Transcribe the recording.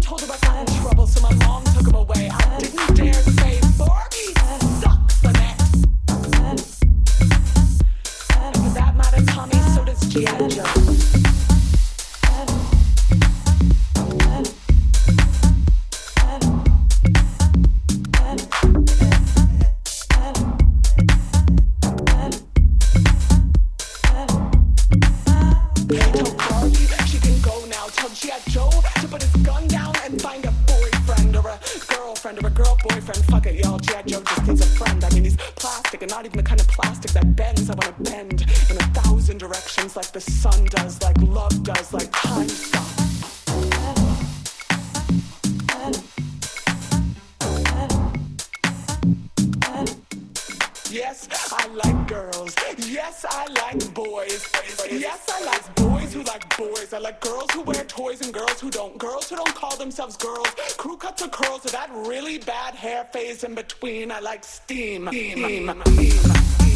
told her I got in trouble, so my mom took him away. I didn't dare say Barbie sucks the next. And for that matter, Tommy, so does G.I. Joe. Or a girl boyfriend, fuck it, y'all. G.I. Joe just needs a friend. I mean, he's plastic and not even the kind of plastic that bends. I wanna bend in 1,000 directions like the sun does, like love does, like time stops. Yes, I like girls. Yes, I like boys. Yes, I like boys who like boys. I like girls who wear toys and girls who don't. Girls who don't call themselves girls. Crew cuts or curls or that really bad hair phase in between. I like steam. Steam.